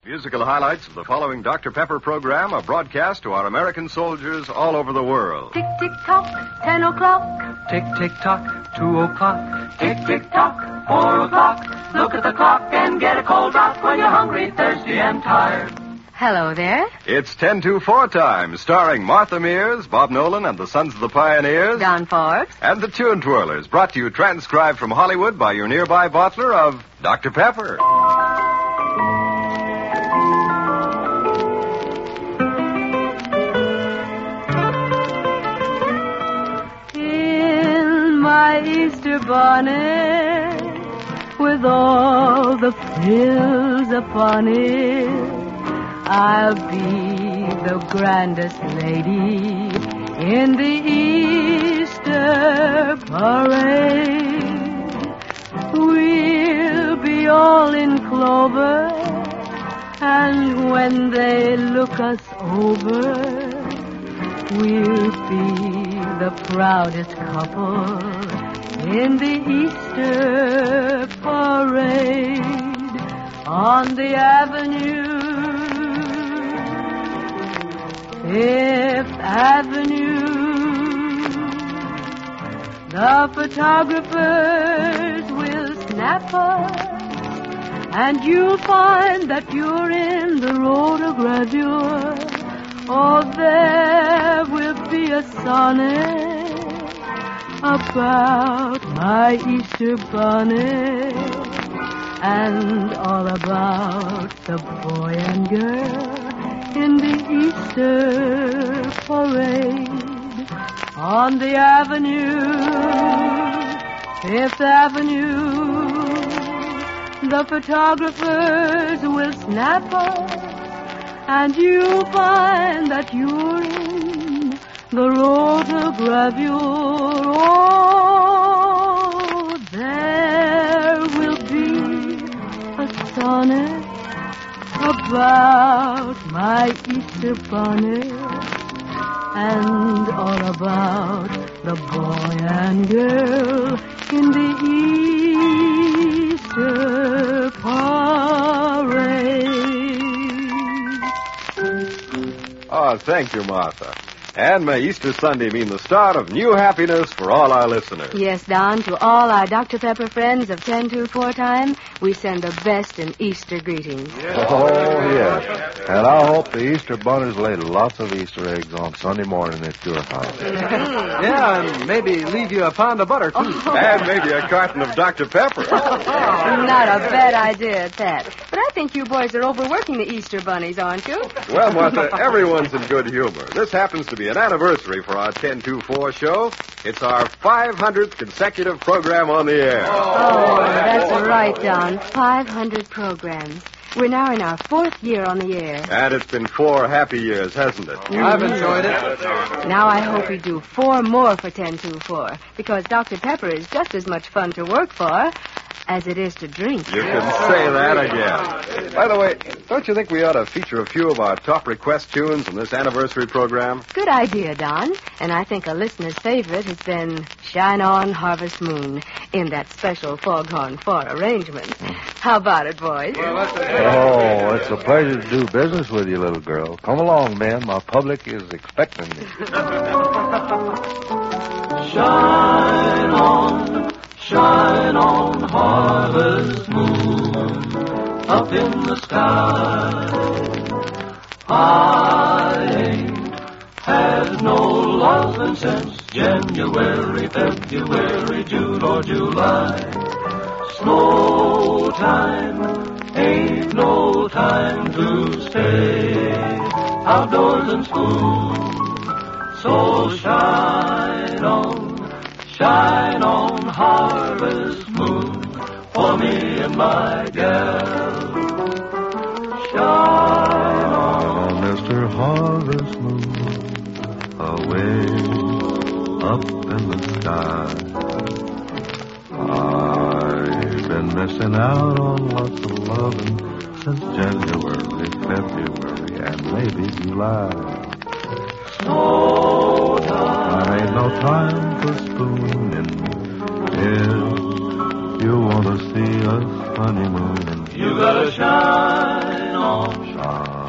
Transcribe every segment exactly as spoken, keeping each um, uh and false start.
Musical highlights of the following Doctor Pepper program are broadcast to our American soldiers all over the world. Tick, tick, tock, ten o'clock. Tick, tick, tock, two o'clock. Tick, tick, tock, four o'clock. Look at the clock and get a cold drop when you're hungry, thirsty, and tired. Hello there. It's ten to four time, starring Martha Mears, Bob Nolan, and the Sons of the Pioneers. Don Forbes. And the Tune Twirlers, brought to you transcribed from Hollywood by your nearby bottler of Doctor Pepper. My Easter bonnet with all the frills upon it, I'll be the grandest lady in the Easter parade. We'll be all in clover, and when they look us over, we'll be the proudest couple in the Easter parade on the avenue, Fifth Avenue. The photographers will snap us, and you'll find that you're in the rotogravure. Oh, there will be a sonnet about my Easter bonnet and all about the boy and girl in the Easter parade on the avenue, Fifth Avenue. The photographers will snap us, and you'll find that you're in the rotogravure. Oh, there will be a sonnet about my Easter bonnet and all about the boy and girl in the Easter parade. Oh, thank you, Martha. And may Easter Sunday mean the start of new happiness for all our listeners. Yes, Don, to all our Doctor Pepper friends of ten to four time, we send the best in Easter greetings. Yes. Oh, yes. And I hope the Easter bunnies laid lots of Easter eggs on Sunday morning at your house. Yeah, and maybe leave you a pound of butter, too. Oh. And maybe a carton of Doctor Pepper. Not a bad idea at that. But I think you boys are overworking the Easter bunnies, aren't you? Well, Martha, everyone's in good humor. This happens to be an anniversary for our ten to four show. It's our five hundredth consecutive program on the air. Oh, that's right, Don. five hundred programs. We're now in our fourth year on the air. And it's been four happy years, hasn't it? Mm-hmm. I've enjoyed it. Now I hope we do four more for ten to four, because Doctor Pepper is just as much fun to work for as it is to drink. You can say that again. By the way, don't you think we ought to feature a few of our top request tunes in this anniversary program? Good idea, Don. And I think a listener's favorite has been Shine On Harvest Moon in that special Foghorn four arrangement. How about it, boys? Oh, it's a pleasure to do business with you, little girl. Come along, man. My public is expecting me. Shine on, shine on, harvest moon, up in the sky. I ain't had no lovin' since January, February, June, or July. Snow time ain't no time to stay outdoors and school. So shine on, shine on, harvest moon, for me and my gal. Shine on, Mister Harvest Moon, away up in the sky. I've been missing out on lots of loving since January, February, and maybe July. snow time. There ain't no time for spooning. If you want to see us honeymooning, You gotta shine on,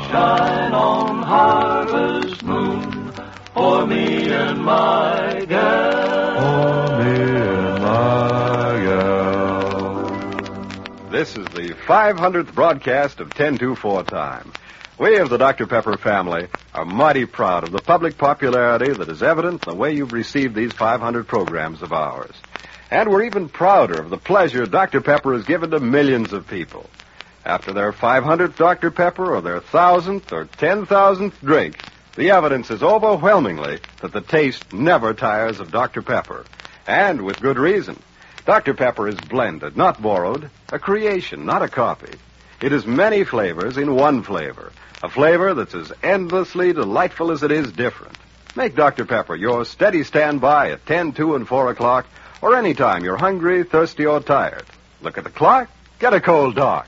shine on Harvest Moon for me and my gal. For me and my gal. This is the five hundredth broadcast of ten twenty-four Time. We of the Doctor Pepper family are mighty proud of the public popularity that is evident in the way you've received these five hundred programs of ours. And we're even prouder of the pleasure Doctor Pepper has given to millions of people. After their five hundredth Doctor Pepper or their thousandth or ten thousandth drink, the evidence is overwhelmingly that the taste never tires of Doctor Pepper. And with good reason. Doctor Pepper is blended, not borrowed, a creation, not a copy. It is many flavors in one flavor, a flavor that's as endlessly delightful as it is different. Make Doctor Pepper your steady standby at ten, two, and four o'clock, or any time you're hungry, thirsty, or tired. Look at the clock, get a cold dark.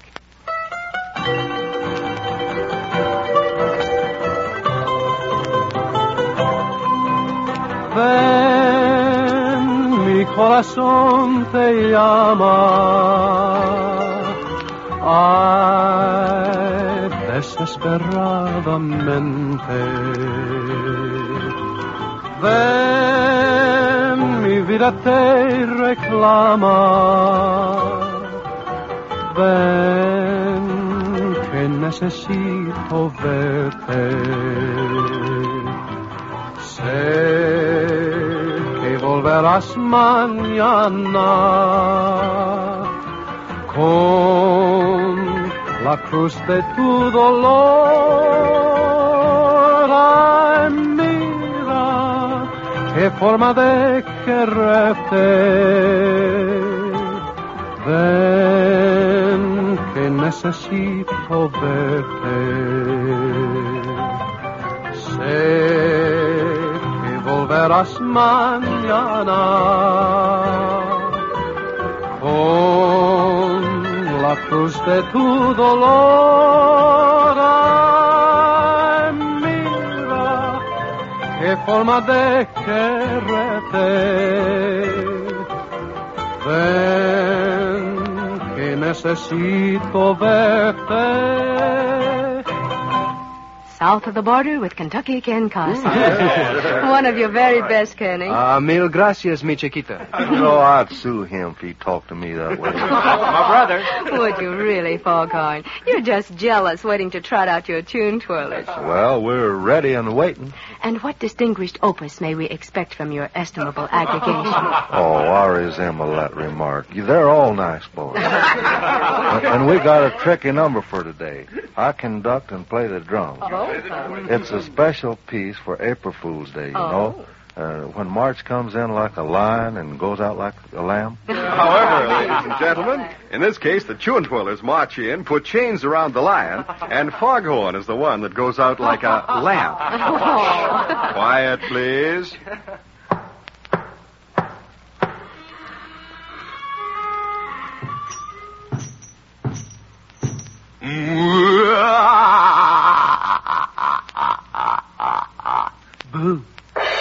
Ven, mi corazón te llama. Ay, desesperadamente. Ven, mi vida te reclama. Ven, que necesito verte. Sé que volverás mañana con la cruz de tu dolor. Ay, mira, qué forma de quererte. Ven, que necesito verte. Sé que volverás mañana con la cruz de tu dolor. Ay, mira, qué forma de quererte. Ven, que necesito verte. South of the border with Kentucky, Ken Carson. One of your very best, Kenny. Ah, mil gracias, mi chiquita. You know, I'd sue him if he talked to me that way. My brother. Would you really, Foghorn? You're just jealous waiting to trot out your tune twirlers. Well, we're ready and waiting. And what distinguished opus may we expect from your estimable aggregation? Oh, I resemble that remark. They're all nice boys. and, and we got a tricky number for today. I conduct and play the drums. Oh. It's a special piece for April Fool's Day, you Oh. know. Uh, when March comes in like a lion and goes out like a lamb. However, ladies and gentlemen, in this case, the tune twirlers march in, put chains around the lion, and Foghorn is the one that goes out like a lamb. Quiet, please. Boo.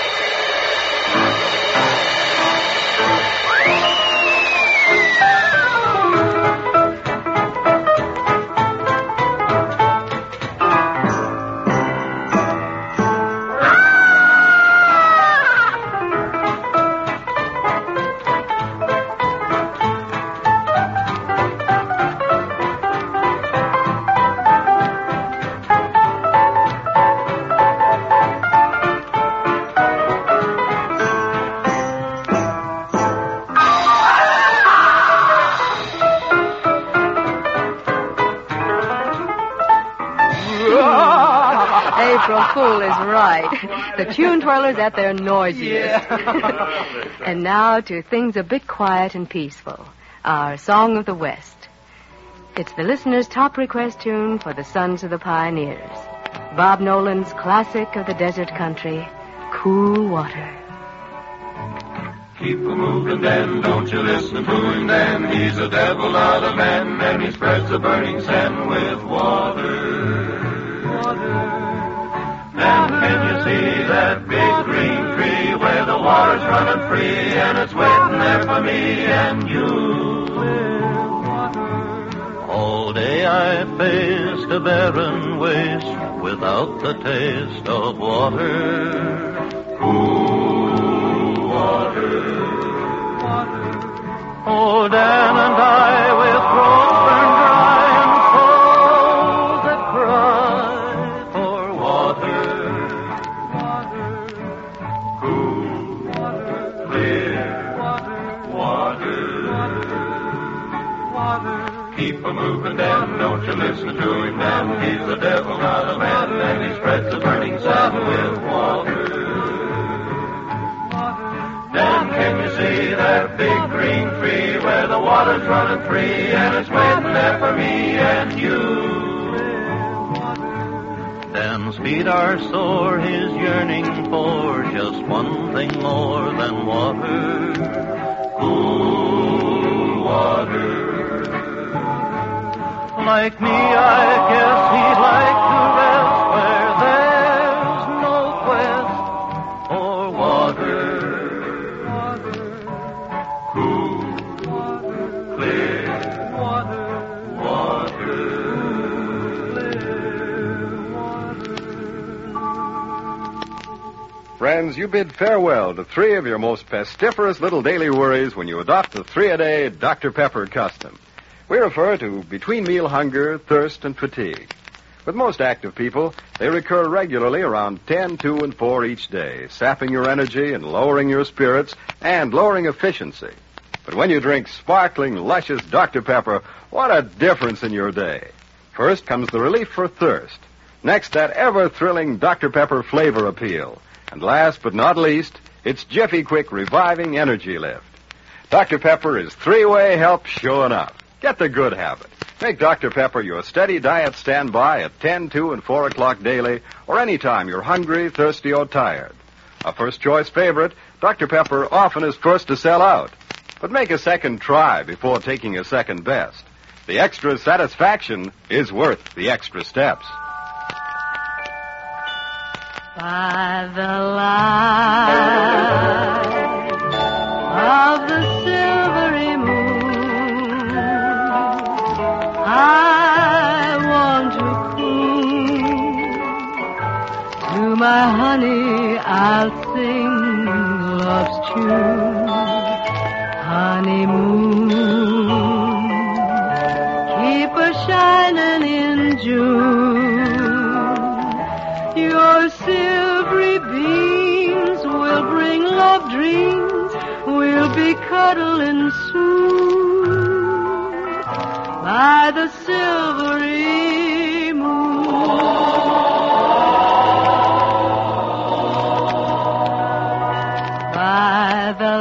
April Fool is right. The tune twirlers at their noisiest. And now to things a bit quiet and peaceful. Our Song of the West. It's the listener's top request tune for the Sons of the Pioneers. Bob Nolan's classic of the desert country, Cool Water. Keep a moving then, don't you listen to him then. He's a devil, not a man, and he spreads the burning sand with water. Water. Then can you see that big green tree where the water's running free and it's waiting there for me and you? All day I face a barren waste without the taste of water. Cool water. Oh, Dan and I with throats burned dry and souls that cry for water. Cool, clear water. Keep a moving, Dan, don't you listen to him, Dan. He's the devil, not a man, and he spreads the burning sand with water. Dan, can you see that big green tree where the water's running free and it's waiting there for me and you? Dan's feet are sore, his yearning for just one thing more than water. Cool water. Like me, I guess he'd like to rest where there's no quest for water. Cool, clear water. Friends, you bid farewell to three of your most pestiferous little daily worries when you adopt the three-a-day Doctor Pepper custom. We refer to between-meal hunger, thirst, and fatigue. With most active people, they recur regularly around ten, two, and four each day, sapping your energy and lowering your spirits and lowering efficiency. But when you drink sparkling, luscious Doctor Pepper, what a difference in your day. First comes the relief for thirst. Next, that ever-thrilling Doctor Pepper flavor appeal. And last but not least, its Jiffy Quick reviving energy lift. Doctor Pepper is three-way help sure enough. Get the good habit. Make Doctor Pepper your steady diet standby at ten, two, and four o'clock daily, or any time you're hungry, thirsty, or tired. A first-choice favorite, Doctor Pepper often is first to sell out. But make a second try before taking a second best. The extra satisfaction is worth the extra steps. By the light of the silvery moon, I want to croon. To my honey I'll sing love's tune. Honeymoon, keep a shining in June. Your silvery beams will bring love dreams. We'll be cuddling soon by the silvery moon. By the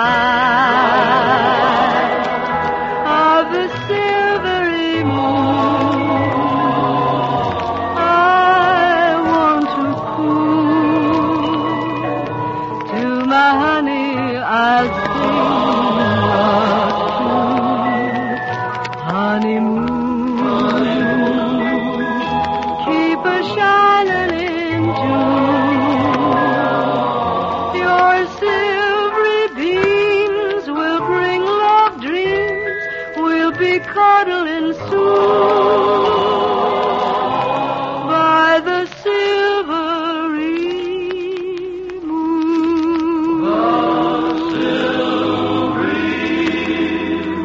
light of the silvery moon, I want to croon. To my honey I'll sing a tune. Honeymoon, keep a shining in June. Your silvery beams will bring love dreams. We'll be cuddling soon by the silvery moon. The silvery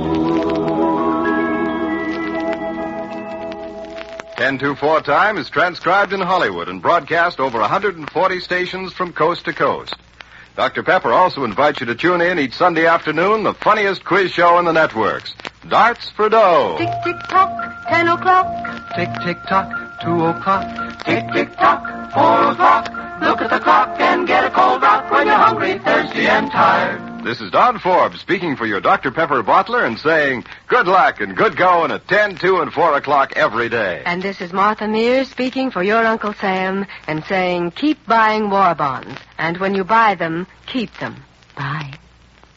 ten two four Time is transcribed in Hollywood and broadcast over one hundred forty stations from coast to coast. Doctor Pepper also invites you to tune in each Sunday afternoon, the funniest quiz show in the networks, Darts for Dough. Tick, tick, tock, ten o'clock. Tick, tick, tock, two o'clock. tick, tick, tock, four o'clock. Look at the clock and get a cold rock when you're hungry, thirsty, and tired. This is Don Forbes speaking for your Doctor Pepper bottler and saying good luck and good going at ten, two, and four o'clock every day. And this is Martha Mears speaking for your Uncle Sam and saying keep buying war bonds. And when you buy them, keep them. Bye.